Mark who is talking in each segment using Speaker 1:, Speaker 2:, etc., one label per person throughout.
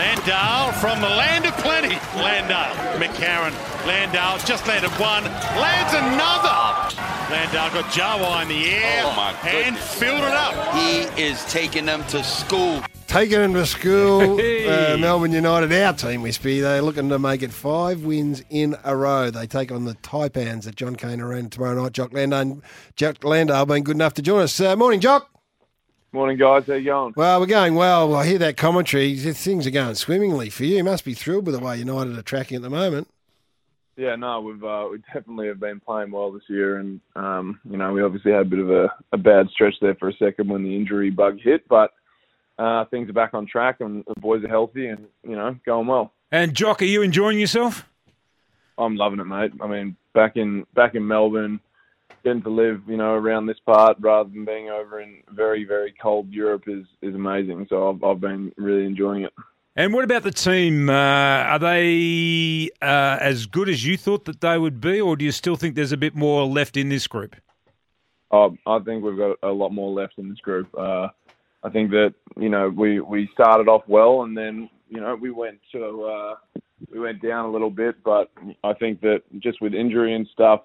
Speaker 1: Landale from the land of plenty. Landale, McCarron. Landale just landed one, lands another. Landale got Jawa in the air and filled it up.
Speaker 2: He is taking them to school.
Speaker 3: Taking them to school, Melbourne United, our team, Wispy. They're looking to make it 5 wins in a row. They take on the Taipans at John Cain Arena tomorrow night. Jock Landale been good enough to join us. Morning, Jock.
Speaker 4: Morning, guys. How you going?
Speaker 3: Well, we're going well. I hear that commentary. Things are going swimmingly for you. You must be thrilled with the way United are tracking at the moment.
Speaker 4: Yeah, no, we definitely have been playing well this year, and we obviously had a bit of a bad stretch there for a second when the injury bug hit, but things are back on track, and the boys are healthy, and going well.
Speaker 5: And Jock, are you enjoying yourself?
Speaker 4: I'm loving it, mate. I mean, back in Melbourne, getting to live, around this part rather than being over in very, very cold Europe is amazing. So I've been really enjoying it.
Speaker 5: And what about the team? Are they as good as you thought that they would be, or do you still think there's a bit more left in this group?
Speaker 4: I think we've got a lot more left in this group. I think that we started off well, and then we went down a little bit. But I think that just with injury and stuff,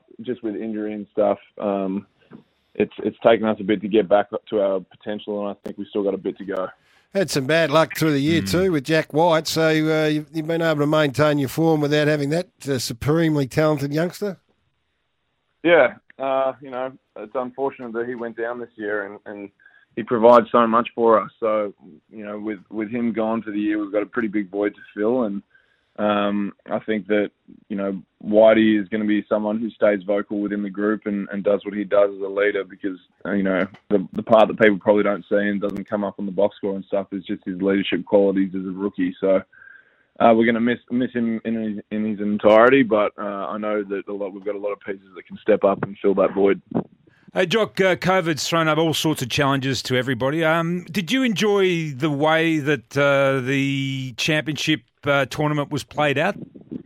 Speaker 4: it's taken us a bit to get back up to our potential, and I think we've still got a bit to go.
Speaker 3: Had some bad luck through the year too with Jack White, so you've been able to maintain your form without having that supremely talented youngster.
Speaker 4: Yeah, it's unfortunate that he went down this year, and he provides so much for us. So, with him gone for the year, we've got a pretty big void to fill, and I think that, Whitey is going to be someone who stays vocal within the group and does what he does as a leader, because, the part that people probably don't see and doesn't come up on the box score and stuff is just his leadership qualities as a rookie. So we're going to miss him in his entirety, but I know that we've got a lot of pieces that can step up and fill that void.
Speaker 5: Hey, Jock, COVID's thrown up all sorts of challenges to everybody. Did you enjoy the way that the championship tournament was played out?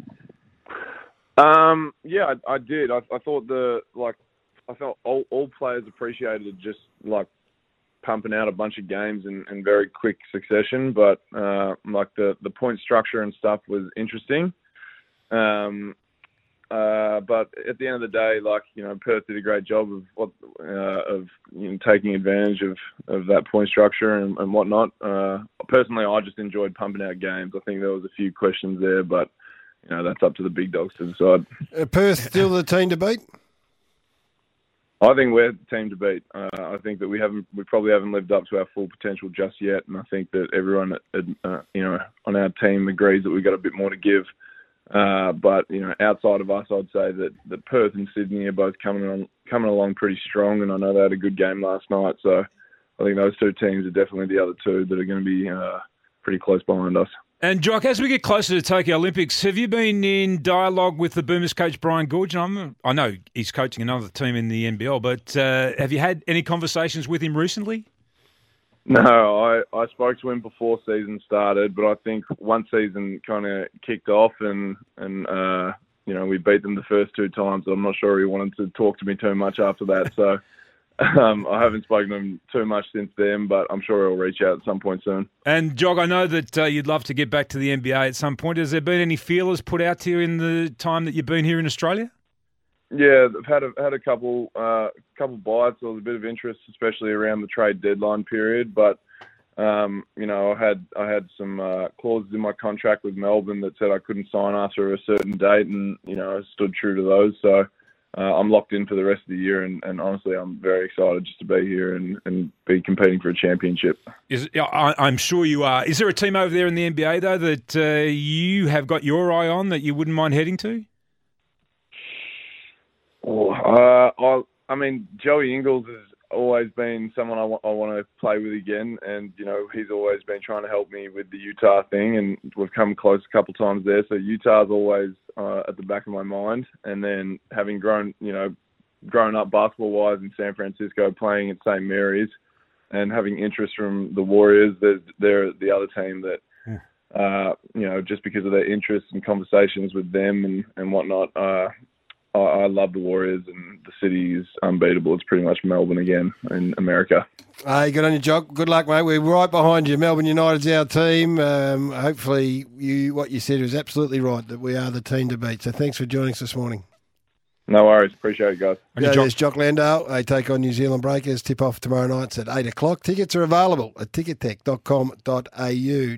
Speaker 4: Yeah, I did. I thought I felt all players appreciated just pumping out a bunch of games in very quick succession, but the point structure and stuff was interesting. But at the end of the day, Perth did a great job of taking advantage of that point structure and whatnot. Personally, I just enjoyed pumping out games. I think there was a few questions there, but that's up to the big dogs to decide.
Speaker 3: Perth still the team to beat?
Speaker 4: I think we're the team to beat. I think that we probably haven't lived up to our full potential just yet, and I think that everyone on our team agrees that we've got a bit more to give. But outside of us, I'd say that Perth and Sydney are both coming along pretty strong, and I know they had a good game last night. So I think those two teams are definitely the other two that are going to be pretty close behind us.
Speaker 5: And Jock, as we get closer to Tokyo Olympics, have you been in dialogue with the Boomers coach Brian Goorjian? And I know he's coaching another team in the NBL, but have you had any conversations with him recently?
Speaker 4: No, I spoke to him before season started, but I think one season kind of kicked off and we beat them the first 2 times. I'm not sure he wanted to talk to me too much after that. So I haven't spoken to him too much since then, but I'm sure he'll reach out at some point soon.
Speaker 5: And Jog, I know that you'd love to get back to the NBA at some point. Has there been any feelers put out to you in the time that you've been here in Australia?
Speaker 4: Yeah, I've had a couple bites. There was a bit of interest, especially around the trade deadline period. But I had some clauses in my contract with Melbourne that said I couldn't sign after a certain date, and I stood true to those. So I'm locked in for the rest of the year, and honestly, I'm very excited just to be here and be competing for a championship.
Speaker 5: I'm sure you are. Is there a team over there in the NBA though that you have got your eye on that you wouldn't mind heading to? Joey Ingles has always been someone I want to play with again, and he's always been trying to help me with the Utah thing, and we've come close a couple times there. So Utah's always at the back of my mind, and then having grown up basketball-wise in San Francisco, playing at St. Mary's, and having interest from the Warriors, they're the other team that. Just because of their interests and conversations with them and whatnot, I love the Warriors, and the city is unbeatable. It's pretty much Melbourne again in America.
Speaker 3: Hey, good on you, Jock. Good luck, mate. We're right behind you. Melbourne United's our team. Hopefully, what you said was absolutely right, that we are the team to beat. So thanks for joining us this morning.
Speaker 5: No worries. Appreciate it, guys.
Speaker 3: Yeah, there's Jock Landale. They take on New Zealand Breakers. Tip-off tomorrow night at 8 o'clock. Tickets are available at tickettech.com.au.